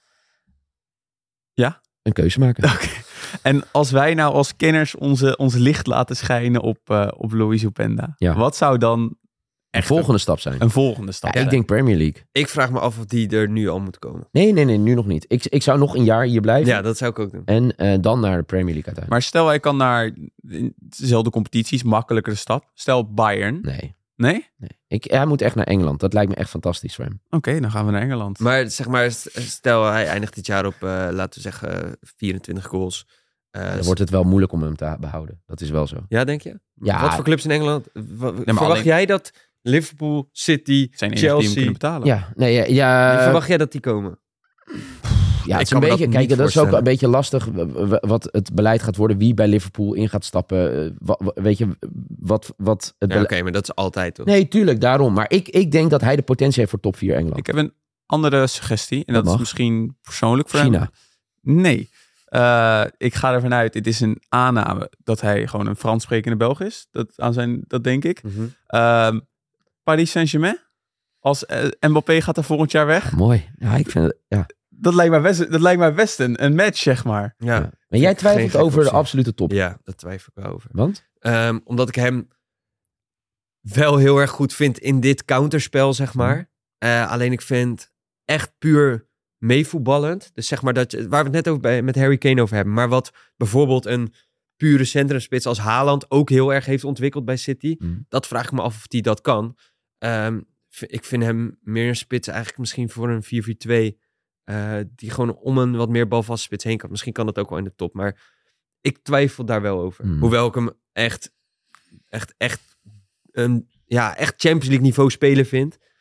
Ja? een keuze maken. Oké. En als wij nou als kenners onze, ons licht laten schijnen op, uh, op Luis Openda. Ja. Wat zou dan Een echt volgende stap zijn. een volgende stap Ja, zijn? ik denk Premier League. Ik vraag me af of die er nu al moet komen. Nee, nee, nee, nu nog niet. Ik, ik zou nog een jaar hier blijven. Ja, dat zou ik ook doen. En uh, dan naar de Premier League uiteindelijk. Maar stel hij kan naar dezelfde competities, makkelijkere stap. Stel Bayern. Nee, Nee? nee. Ik, hij moet echt naar Engeland. Dat lijkt me echt fantastisch voor hem. Oké, okay, dan gaan we naar Engeland. Maar zeg maar, stel hij eindigt dit jaar op, uh, laten we zeggen, vierentwintig goals. Uh, Dan wordt het wel moeilijk om hem te behouden. Dat is wel zo. Ja, denk je? Ja. Wat voor clubs in Engeland? Wat, verwacht alleen- jij dat Liverpool, City, Zijn enige die hem Chelsea... kunnen betalen. Ja, nee, ja, ja, verwacht jij dat die komen? ja het is kan een me beetje, dat kijk, niet dat is ook voorstellen. een beetje lastig w- w- wat het beleid gaat worden. Wie bij Liverpool in gaat stappen. uh, wa- wa- weet je, wat, wat het Ja, bele- Oké, okay, maar dat is altijd toch? Nee, tuurlijk, daarom. Maar ik, ik denk dat hij de potentie heeft voor top vier Engeland. Ik heb een andere suggestie. En dat, Dat is mag. misschien persoonlijk voor China. hem. Nee. Uh, ik ga ervan uit, dit is een aanname dat hij gewoon een Frans sprekende Belg is. Dat, aan zijn, dat denk ik. Mm-hmm. Uh, Paris Saint-Germain. Als uh, Mbappé gaat er volgend jaar weg. Ja, mooi. Ja, ik vind het, ja. Dat lijkt mij best, dat lijkt mij best een, een match, zeg maar. Ja. Ja. Maar jij Geen twijfelt gek over de optie. absolute top. Ja, daar twijfel ik wel over. Want? Um, omdat ik hem wel heel erg goed vind in dit counterspel, zeg maar. Uh, alleen ik vind echt puur meevoetballend. Dus zeg maar dat je, waar we het net over bij, met Harry Kane over hebben. Maar wat bijvoorbeeld een pure centrumspits als Haaland ook heel erg heeft ontwikkeld bij City. Mm. Dat vraag ik me af of hij dat kan. Um, ik vind hem meer een spits eigenlijk misschien voor een vier vier twee. Uh, die gewoon om een wat meer balvaste spits heen kan. Misschien kan dat ook wel in de top. Maar ik twijfel daar wel over. Mm. Hoewel ik hem echt, echt, echt, een, ja, echt Champions League niveau speler vind.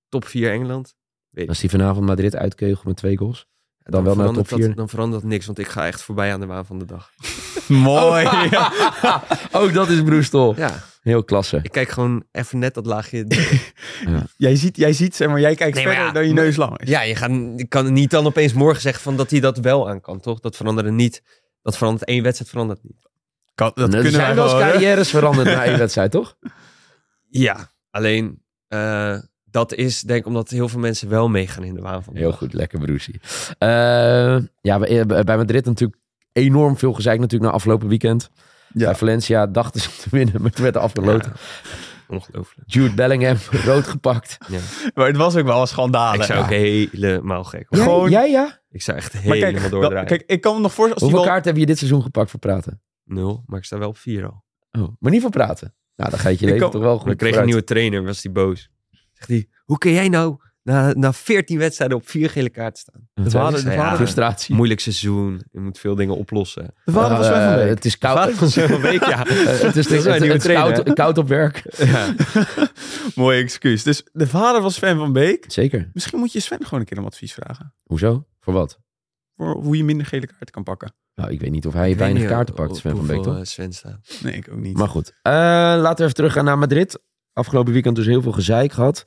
top vier Engeland. Weet ik. Als die vanavond Madrid uitkeugelt met twee goals. Dan, wel naar top verandert vier. dat, dan verandert dat niks, want ik ga echt voorbij aan de waan van de dag. Mooi. Ook dat is Broestol. Ja, Heel klasse. ik kijk gewoon even net dat laagje. jij, ziet, jij ziet, zeg maar, jij kijkt Nee, maar verder ja, dan je maar- neus lang is. Ja, je, gaat, je kan niet dan opeens morgen zeggen van dat hij dat wel aan kan, toch? Dat verandert niet. Dat verandert één wedstrijd, verandert niet. Kan, dat er kunnen wij zijn wel eens gewoon, hè? carrières veranderd na één wedstrijd, toch? Ja, alleen uh, dat is denk ik omdat heel veel mensen wel meegaan in de waan van de Heel dag. goed, lekker Broesie. Uh, ja, bij, bij Madrid natuurlijk enorm veel gezeik natuurlijk na afgelopen weekend. Ja. Bij Valencia dachten ze te winnen, maar toen werd er afgeloten. Ja, ongelooflijk. Jude Bellingham rood gepakt. Ja. Maar het was ook wel een schandaal. Ik zou ook helemaal gek Jij, worden. Gewoon- jij ja? Ik zou echt Maar helemaal kijk, doordraaien. wel, kijk, ik kan me nog voorstellen... Als Hoeveel die bal- kaarten heb je dit seizoen gepakt voor praten? Nul, maar ik sta wel op vier al. Oh, maar niet voor praten. Nou, dan gaat je Ik leven kan- toch wel goed We kregen een vooruit. nieuwe trainer, was die boos. Zegt hij, hoe kun jij nou na, na veertien wedstrijden op vier gele kaarten staan? Wat vader- zei de hij? vader- Frustratie. Moeilijk seizoen, je moet veel dingen oplossen. De vader was Uh, Sven van Beek. Het is koud. Vader van Sven van Beek, ja. Uh, het is, Dat is het, een nieuwe het is trainer, koud, hè? koud op werk. Ja. Mooi excuus. Dus de vader was Sven van Beek. Zeker. Misschien moet je Sven gewoon een keer om advies vragen. Hoezo? Voor wat? Voor hoe je minder gele kaarten kan pakken. Nou, ik weet niet of hij Ik weet weinig niet kaarten hoe- pakt, Sven van hoeveel, Beek, toch? eh, Sven staat. Nee, ik ook niet. Maar goed. Uh, laten we even teruggaan naar Madrid. Afgelopen weekend dus heel veel gezeik gehad.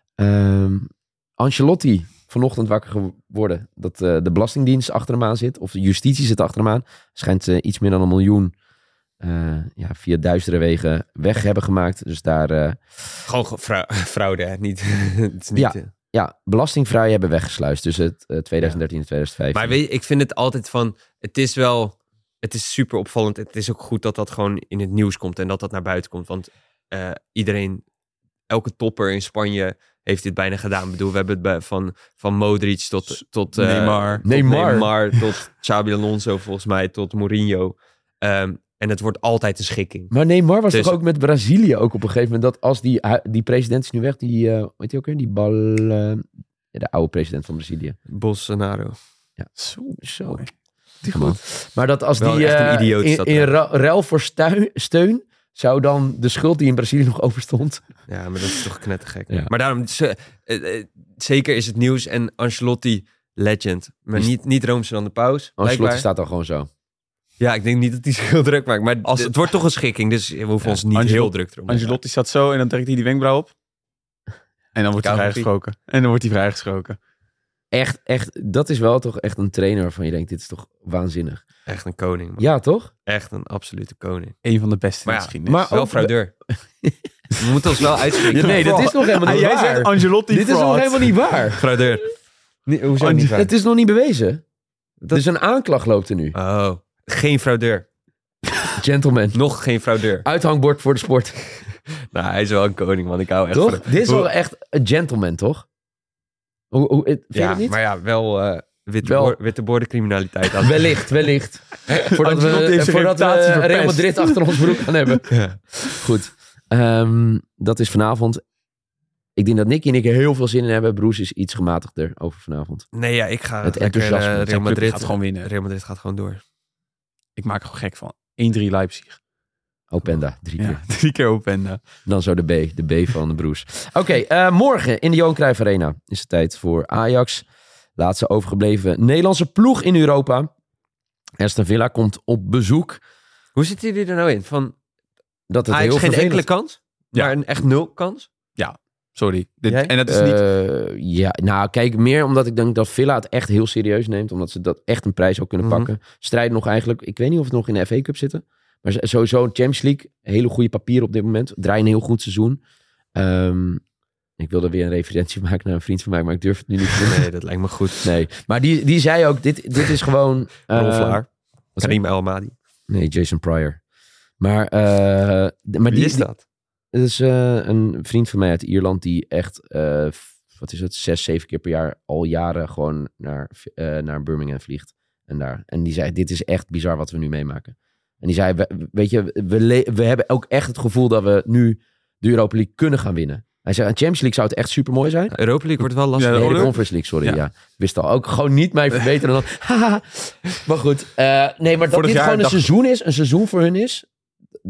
Um, Ancelotti vanochtend wakker geworden dat uh, de Belastingdienst achter hem aan zit. Of de justitie zit achter hem aan. Schijnt uh, iets meer dan een miljoen uh, ja, via duistere wegen weg hebben gemaakt. Dus daar... Uh, Gewoon ge- frau- fraude, hè? Niet, het is niet Ja. eh. ja, belastingvrij hebben weggesluist tussen het uh, twintig dertien en twintig vijftien. Maar weet je, ik vind het altijd van... Het is wel... Het is super opvallend. Het is ook goed dat dat gewoon in het nieuws komt en dat dat naar buiten komt. Want uh, iedereen... Elke topper in Spanje heeft dit bijna gedaan. Ik bedoel, we hebben het bij, van, van Modric tot... tot uh, Neymar. tot Neymar. Neymar, tot Xabi Alonso volgens mij, tot Mourinho. Um, en het wordt altijd een schikking. Maar Neymar was Dus- toch ook met Brazilië ook op een gegeven moment... dat als die, hu- die president is nu weg, die... Uh, weet je ook weer? Die bal... Uh, ja, de oude president van Brazilië. Bolsonaro. Zo. Zo. Mooi. Die goed. Maar dat als Wel die echt een uh, idioot is in, dat, in hè? ru- ruil voor stu- steun... zou dan de schuld die in Brazilië nog overstond... Ja, maar dat is toch knettergek. Ja. Maar daarom, ze- eh, eh, zeker is het nieuws en Ancelotti legend. Maar Die- niet, niet Roomser dan de paus. Ancelotti blijkbaar. staat dan gewoon zo. Ja, ik denk niet dat hij zich heel druk maakt. Maar als, het wordt toch een schikking, dus we hoeven Ja, ons niet Angelo- heel druk erom te Angelotti staat zo en dan trekt hij die wenkbrauw op. En dan wordt hij Koud vrijgesproken. En dan wordt hij vrijgesproken. Echt, echt, dat is wel toch echt een trainer waarvan je denkt... dit is toch waanzinnig. maken. Echt een koning, man. Ja, toch? Echt een absolute koning. Een van de beste Maar in ja, de geschiedenis. maar Wel ook- fraudeur. We moeten ons wel uitspreken. Ja, nee, dat is nog helemaal Ah, niet jij waar. zegt Angelotti Dit is nog fraud. helemaal niet waar. Fraudeur. Nee, hoezo Ange- niet waar? Het is nog niet bewezen. Dat- Dus een aanklacht loopt er nu. Oh, geen fraudeur. Gentleman. Nog geen fraudeur. Uithangbord voor de sport. Nou, hij is wel een koning, man. Ik hou echt Toch? van hem. Dit is Hoe- wel echt een gentleman, toch? Hoe, hoe, vind je Ja, dat niet? maar ja, wel uh, witte, Wel- Boor, witte boordencriminaliteit. Had- Wellicht, wellicht. Voordat Ancelotti we, heeft zijn voordat we reputatie verpest. Real Madrid achter ons broek gaan hebben. Ja. Goed. Ehm, dat is vanavond. Ik denk dat Nicky en ik er heel veel zin in hebben. Broes is iets gematigder over vanavond. Nee, ja, ik ga Het lekker, enthousiasme. eh, Zijn Real club Madrid gaat gewoon winnen. Real Madrid gaat gewoon door. Ik maak er gewoon gek van. één drie Leipzig. Openda, drie keer. Ja, drie keer Openda. Dan zo de B, de B van de Broes. Oké, eh, morgen in de Johan Cruijff Arena is het tijd voor Ajax. Laatste overgebleven Nederlandse ploeg in Europa. Aston Villa komt op bezoek. Hoe zitten jullie er nou in? Van Dat het Ajax heel geen vervelend enkele kans? Ja. Maar een echt nul kans? Sorry. Dit, Jij? en dat is niet... Eh, ja, nou kijk, meer omdat ik denk dat Villa het echt heel serieus neemt. Omdat ze dat echt een prijs zou kunnen Mhm. pakken. Strijden nog eigenlijk, ik weet niet of het nog in de F A Cup zitten. Maar z- sowieso Champions League, hele goede papieren op dit moment. Draaien een heel goed seizoen. Ehm, ik wilde weer een referentie maken naar een vriend van mij, maar ik durf het nu niet te doen. Nee, dat lijkt me goed. Nee, maar die, die zei ook, dit, dit is gewoon... eh, Ron Vlaar. wat Karim El Amadi. Nee, Jason Pryor. Maar, eh, d- maar Wie die, is die- dat? Het is eh, een vriend van mij uit Ierland die echt, eh, f- wat is het, zes, zeven keer per jaar al jaren gewoon naar, eh, naar Birmingham vliegt. En, daar. en die zei, dit is echt bizar wat we nu meemaken. En die zei, we, weet je, we, le- we hebben ook echt het gevoel dat we nu de Europa League kunnen gaan winnen. Hij zei, een Champions League zou het echt super mooi zijn. Europa League wordt wel lastig. Ja, Nee, de Europa- Conference League, sorry. Ja. Ja. Ik wist al ook gewoon niet mij verbeteren dan. Haha. Maar goed. eh, nee, maar dat Vorig dit jaar gewoon een dacht- seizoen is. Een seizoen voor hun is. Ja,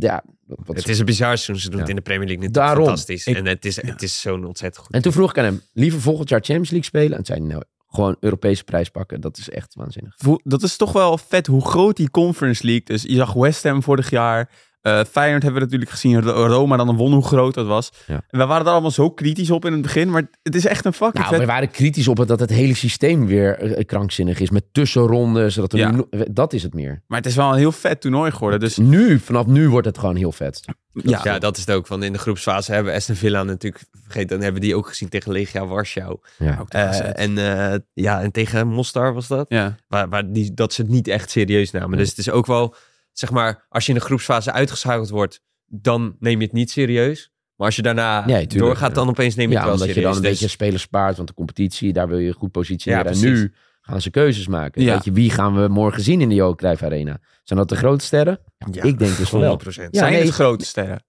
wat Het is een bizar seizoen. Ze doen Ja. het in de Premier League natuurlijk Daarom. fantastisch. Ik- en het is, het is zo'n ontzettend goed. En toen vroeg ik aan hem, liever volgend jaar Champions League spelen? En zei hij, nou, gewoon Europese prijs pakken. Dat is echt waanzinnig. Voel- Dat is toch wel vet hoe groot die Conference League. Dus je zag West Ham vorig jaar. Uh, Feyenoord hebben we natuurlijk gezien. Roma dan won hoe groot dat was. Ja. En we waren daar allemaal zo kritisch op in het begin. Maar het is echt een fucking Nou, we vet. waren kritisch op het dat het hele systeem weer uh, krankzinnig is. Met tussenrondes. Dat, er Ja. nu, dat is het meer. Maar het is wel een heel vet toernooi geworden. Dus Nu, vanaf nu wordt het gewoon heel vet. ja, Ja, dat is het ook. Want in de groepsfase hebben we Aston Villa natuurlijk... Vergeet, dan hebben we die ook gezien tegen Legia Warschau. Ja. ook Uh, gezet. en, uh, ja, en tegen Mostar was dat. ja. Waar, waar die, dat ze het niet echt serieus namen. Nee. Dus het is ook wel, zeg maar, als je in de groepsfase uitgeschakeld wordt, dan neem je het niet serieus. Maar als je daarna Nee, tuurlijk, doorgaat, ja. dan opeens neem je Ja, het wel omdat je serieus. dan een Dus- beetje spelers spaart. Want de competitie, daar wil je goed positioneren. Ja, en precies. nu gaan ze keuzes maken. Ja. Weet je, wie gaan we morgen zien in de Johan Cruijff Arena? Zijn dat de grote sterren? Ja, ik denk dus van wel. honderd procent. Ja, Zijn nee. het grote sterren?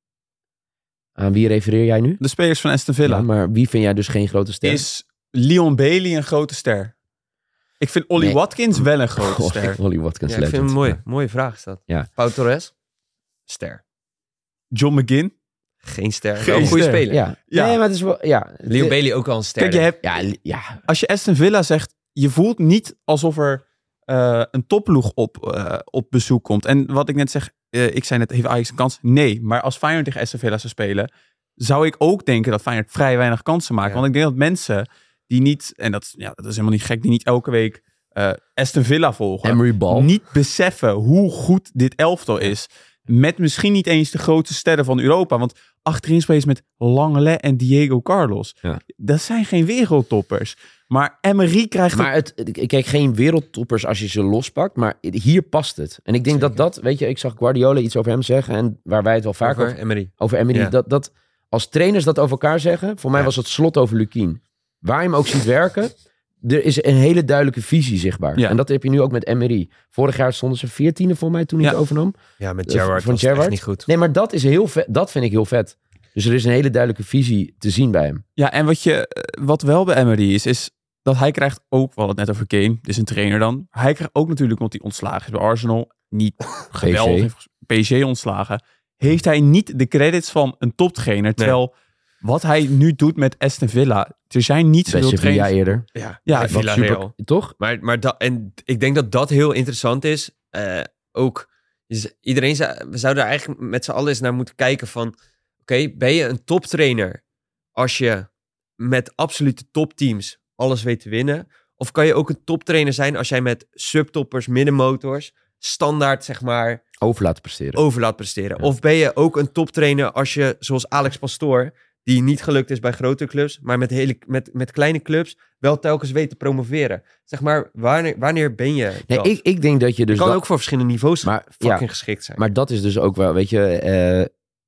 Aan wie refereer jij nu? De spelers van Aston Villa. Ja, maar wie vind jij dus geen grote ster? Is Leon Bailey een grote ster? Ik vind Ollie Nee. Watkins wel een grote Oh, ster. Ollie Watkins Ja, ik vind legend. hem mooi. Ja. Mooie vraag is dat. Ja. Pau Torres? Ster. John McGinn. Geen ster. Geen Wel een goede ster. speler. Ja. Ja. Nee, maar het is wel... Ja. Leon De- Bailey ook al een ster. Kijk, je hebt, Ja, li- ja. als je Aston Villa zegt, je voelt niet alsof er uh, een topploeg op, uh, op bezoek komt. En wat ik net zeg, uh, ik zei net, heeft Ajax een kans? Nee, maar als Feyenoord tegen Aston Villa zou spelen, zou ik ook denken dat Feyenoord vrij weinig kansen maakt. Ja. Want ik denk dat mensen die niet, en dat, ja, dat is helemaal niet gek, die niet elke week uh, Aston Villa volgen, Emery Ball. niet beseffen hoe goed dit elftal is. Met misschien niet eens de grootste sterren van Europa. Want achterin spelen ze met Langelet en Diego Carlos. Ja. Dat zijn geen wereldtoppers. Maar Emery krijgt... Maar het, kijk, geen wereldtoppers als je ze lospakt, maar hier past het. En ik denk dat dat, weet je, ik zag Guardiola iets over hem zeggen en waar wij het wel vaak over, Over Emery. over Emery, Ja. dat, dat als trainers dat over elkaar zeggen, voor mij Ja. was het slot over Lukien. Waar je hem ook ziet werken, er is een hele duidelijke visie zichtbaar. Ja. En dat heb je nu ook met Emery. Vorig jaar stonden ze veertiende voor mij toen hij Ja. het overnam. Ja, met Eh, Gerrard van was het echt Gerrard? niet goed. Nee, maar dat is heel vet. Dat vind ik heel vet. Dus er is een hele duidelijke visie te zien bij hem. Ja, en wat, je, eh, wat wel bij Emery is, is dat hij krijgt ook, we hadden het net over Kane, dus een trainer dan. Hij krijgt ook natuurlijk, omdat hij ontslagen is bij Arsenal, niet geweldig, heeft P S G ontslagen, heeft hij niet de credits van een toptrainer. Terwijl wat hij nu doet met Aston Villa, er zijn niet Bij zoveel Sevilla trainers. eerder. Ja, Ja, bij wat Villarreal. Super, toch? Maar, maar dat, en ik denk dat dat heel interessant is. Uh, ook, is iedereen zou, we zouden er eigenlijk met z'n allen eens naar moeten kijken van, oké, okay, ben je een toptrainer als je met absolute topteams alles weet te winnen? Of kan je ook een toptrainer zijn als jij met subtoppers, middenmotors, standaard zeg maar Over laten presteren. over laat presteren? Ja. Of ben je ook een toptrainer als je, zoals Alex Pastoor, die niet gelukt is bij grote clubs, maar met, hele, met, met kleine clubs wel telkens weet te promoveren? Zeg maar, wanneer, wanneer ben je Nee, dat? ik, ik denk dat je dus... kan dat- ook voor verschillende niveaus maar, fucking ja, geschikt zijn. maar dat is dus ook wel, weet je... eh,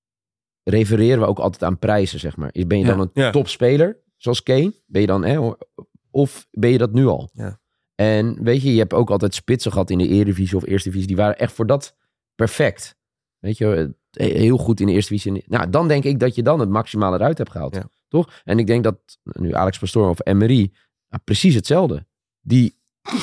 refereren we ook altijd aan prijzen, zeg maar. Ben je dan Ja, een ja. topspeler, zoals Kane? Ben je dan... Eh, of ben je dat nu al? Ja. En weet je, je hebt ook altijd spitsen gehad in de Eredivisie of Eerste Divisie. Die waren echt voor dat perfect. Weet je, heel goed in de Eerste Divisie. Nou, dan denk ik dat je dan het maximale eruit hebt gehaald. Ja. Toch? En ik denk dat nu Alex Pastoor of Emery, nou, precies hetzelfde. Die...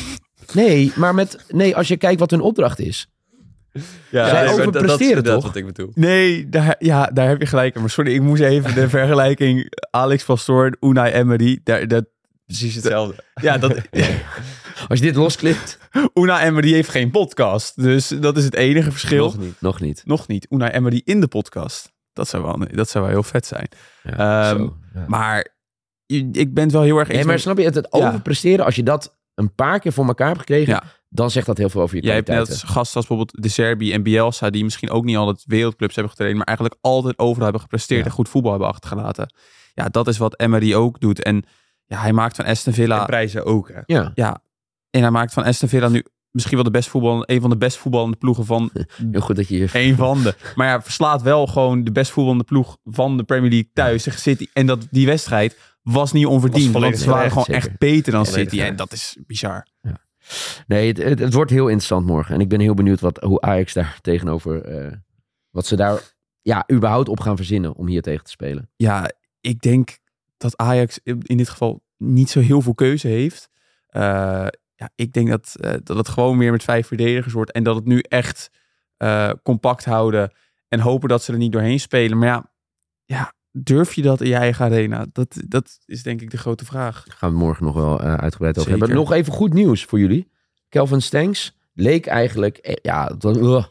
Nee, maar met... Nee, als je kijkt wat hun opdracht is. ja, zij maar overpresteren dat is inderdaad toch? wat ik bedoel. Nee, daar, ja, daar heb je gelijk in. Maar sorry, ik moest even de vergelijking Alex Pastoor, Unai Emery. Daar, dat, Precies hetzelfde. ja, dat, Als je dit losklipt... Unai Emery heeft geen podcast. Dus dat is het enige verschil. Nog niet. Nog niet. Nog niet. Unai Emery in de podcast. Dat zou wel, dat zou wel heel vet zijn. Ja, Ehm, zo, ja. Maar je- ik ben het wel heel erg eens Nee, maar met- snap je, het, het Ja. overpresteren, als je dat een paar keer voor elkaar hebt gekregen, Ja. dan zegt dat heel veel over je Jij hebt kwaliteiten. net gasten als bijvoorbeeld De Serbi en Bielsa, die misschien ook niet altijd wereldclubs hebben getraind, maar eigenlijk altijd overal hebben gepresteerd Ja. en goed voetbal hebben achtergelaten. Ja, dat is wat Emery ook doet. En ja, hij maakt van Aston Villa... En prijzen ook, hè. Ja, Ja, en hij maakt van Aston Villa nu misschien wel de best voetbal, een van de best voetballende ploegen van heel goed dat je... een van de. Maar ja, verslaat wel gewoon de best voetballende ploeg van de Premier League thuis tegen City. En dat die wedstrijd was niet onverdiend, Was volledig want ze waren terecht, gewoon zeker. echt beter dan Volledig City. En terecht. dat is bizar. Nee, het, het, het wordt heel interessant morgen. En ik ben heel benieuwd wat, hoe Ajax daar tegenover... eh, wat ze daar ja, überhaupt op gaan verzinnen om hier tegen te spelen. Ja, ik denk dat Ajax in in dit geval niet zo heel veel keuze heeft. Uh, ja, ik denk dat, uh, dat het gewoon weer met vijf verdedigers wordt. En dat het nu echt uh, compact houden. En hopen dat ze er niet doorheen spelen. Maar ja, ja durf je dat in je eigen arena? Dat, dat is denk ik de grote vraag. Daar gaan we morgen nog wel uh, uitgebreid over Zeker. hebben. Nog even goed nieuws voor jullie. Kelvin Stengs leek eigenlijk... eh, Ja, het was, uh,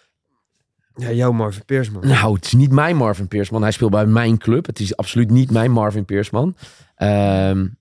Ja, jouw Marvin Peersman. nou, het is niet mijn Marvin Peersman. Hij speelt bij mijn club. Het is absoluut niet mijn Marvin Peersman. Um,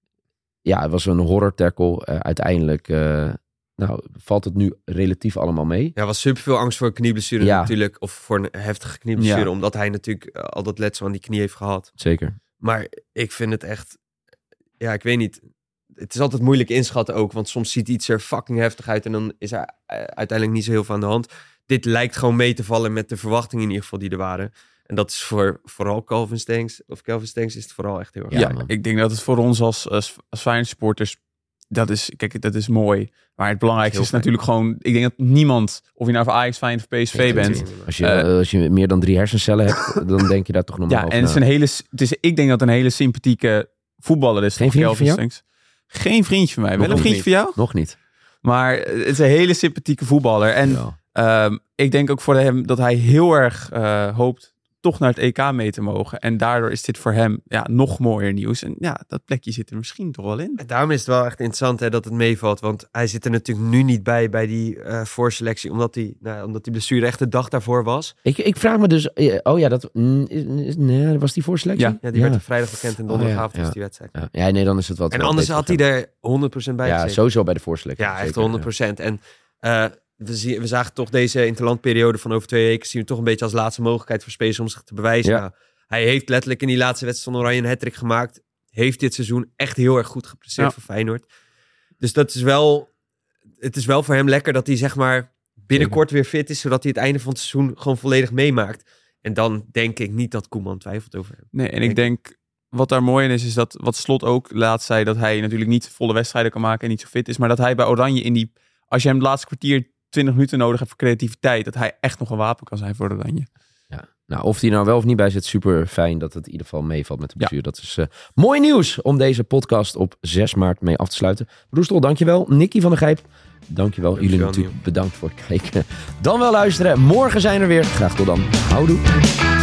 ja, het was een horror tackle. Uh, uiteindelijk uh, nou, valt het nu relatief allemaal mee. Ja, was superveel angst voor een knieblessure Ja. natuurlijk. Of voor een heftige knieblessure. Ja. Omdat hij natuurlijk uh, al dat letsel aan die knie heeft gehad. Zeker. Maar ik vind het echt... Ja, ik weet niet. Het is altijd moeilijk inschatten ook. Want soms ziet iets er fucking heftig uit. En dan is er uh, uiteindelijk niet zo heel veel aan de hand. Dit lijkt gewoon mee te vallen met de verwachtingen in ieder geval die er waren. En dat is voor vooral Kelvin Stengs. Of Kelvin Stengs is het vooral echt heel erg. Ja, Ja, man. ik denk dat het voor ons als, als, als Feyenoord supporters... Dat is, kijk, dat is mooi. Maar het belangrijkste Heel is natuurlijk gewoon... Ik denk dat niemand, of je nou voor Ajax, Feyenoord of P S V Ja, bent... natuurlijk. Als je, Uh, uh, als je meer dan drie hersencellen hebt, dan denk je daar toch nog maar Ja, over en het is na. een hele, het is, ik denk dat het een hele sympathieke voetballer is. Geen toch, vriendje Kelvin van jou? Stengs? Geen vriendje van mij. Wel Nog een vriendje niet. van jou? Nog niet. Maar het is een hele sympathieke voetballer. En Ja. um, ik denk ook voor hem dat hij heel erg uh, hoopt toch naar het E K mee te mogen. En daardoor is dit voor hem ja, nog mooier nieuws. En ja, dat plekje zit er misschien toch wel in. En daarom is het wel echt interessant hè, dat het meevalt. Want hij zit er natuurlijk nu niet bij bij die uh, voorselectie. Omdat die, nou, omdat die blessure echt de dag daarvoor was. Ik, ik vraag me dus... eh, Oh ja, dat... mm, is- is- Nee, was die voorselectie? Ja. Ja, die werd op vrijdag bekend en donderdagavond Oh, ja, ja. is die wedstrijd. Ja, ja, nee, dan is het wat... En wat anders beter had hij gegaan. er honderd procent bij Ja, gezeten. sowieso bij de voorselectie. Ja, echt zeker, honderd procent. En uh, we, zie, we zagen toch deze interlandperiode van over twee weken... zien we toch een beetje als laatste mogelijkheid voor spelers om zich te bewijzen. Ja. Nou, hij heeft letterlijk in die laatste wedstrijd van Oranje een hat-trick gemaakt. Heeft dit seizoen echt heel erg goed gepresteerd Ja. voor Feyenoord. Dus dat is wel... Het is wel voor hem lekker dat hij zeg maar binnenkort weer fit is... zodat hij het einde van het seizoen gewoon volledig meemaakt. En dan denk ik niet dat Koeman twijfelt over hem. Nee, en ik denk... Wat daar mooi in is, is dat wat Slot ook laatst zei... dat hij natuurlijk niet volle wedstrijden kan maken en niet zo fit is... maar dat hij bij Oranje in die... Als je hem het laatste kwartier twintig minuten nodig hebt voor creativiteit... dat hij echt nog een wapen kan zijn voor Oranje. Ja. Nou, of die nou wel of niet bij zit, super fijn dat het in ieder geval meevalt met de blessure. Dat is uh, mooi nieuws om deze podcast op zes maart mee af te sluiten. Roestel, dankjewel. Nicky van der Gijp, dankjewel. Jullie Dankjewel, natuurlijk bedankt voor het kijken. Dan wel luisteren. Morgen zijn we er weer. Graag tot dan. Houdoe.